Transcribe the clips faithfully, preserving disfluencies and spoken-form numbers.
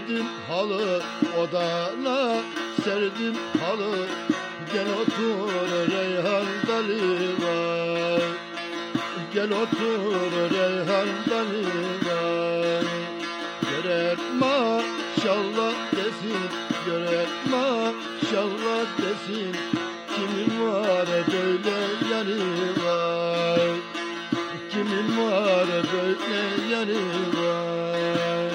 serdim halı odana, serdim halı. Gel otur Reyhan Dali'na, gel otur Reyhan Dali'na. Gören maşallah desin, gören maşallah desin. Kimin var böyle yanı var, kimin var böyle yanı var.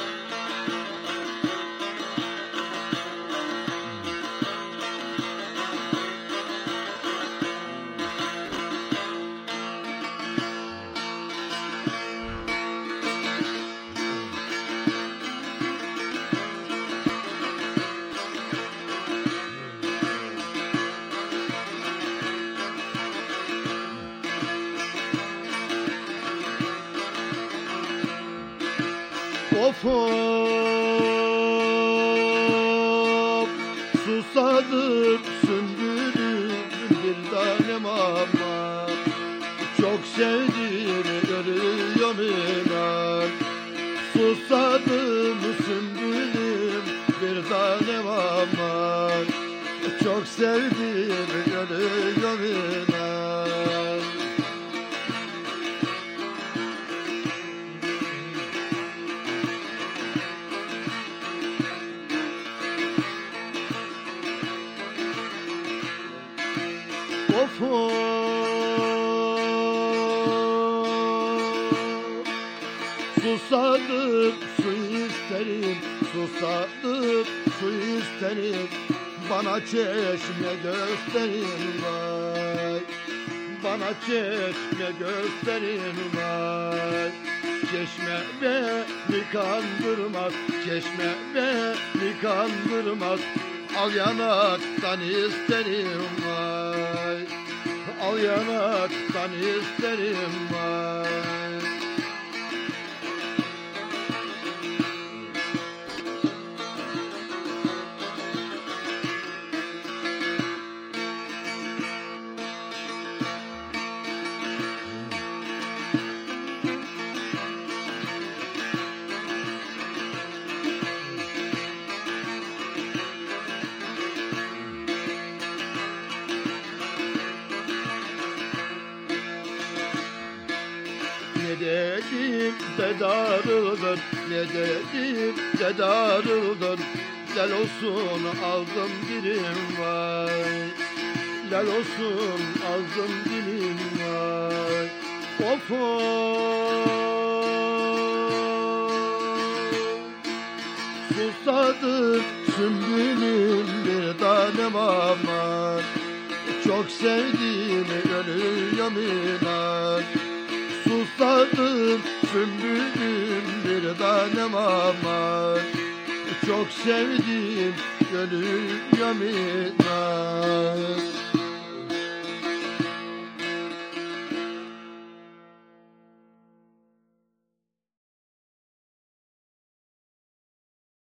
Of of, susadım sümbülüm bir tanem ama, çok sevdim görüyorum inan. Susadım sümbülüm bir tanem ama, çok sevdim görüyorum inan. Of of, susadım su isterim, susadım su isterim. Bana çeşme gösterin vay, bana çeşme gösterin vay. Çeşme beni kandırmaz, çeşme beni kandırmaz. Al yanaktan isterim vay, al yanaktan isterim vay. Ne dedim de darıldın, ne dedim de darıldın. Lal olsun aldım dilim vay, lal olsun aldım dilim vay. Of of, susadım sümbülüm bir tanem aman, çok sevdiğimi ölüyorum inan. Susadım sümbülüm bir tanem aman, çok sevdim gönül yamina.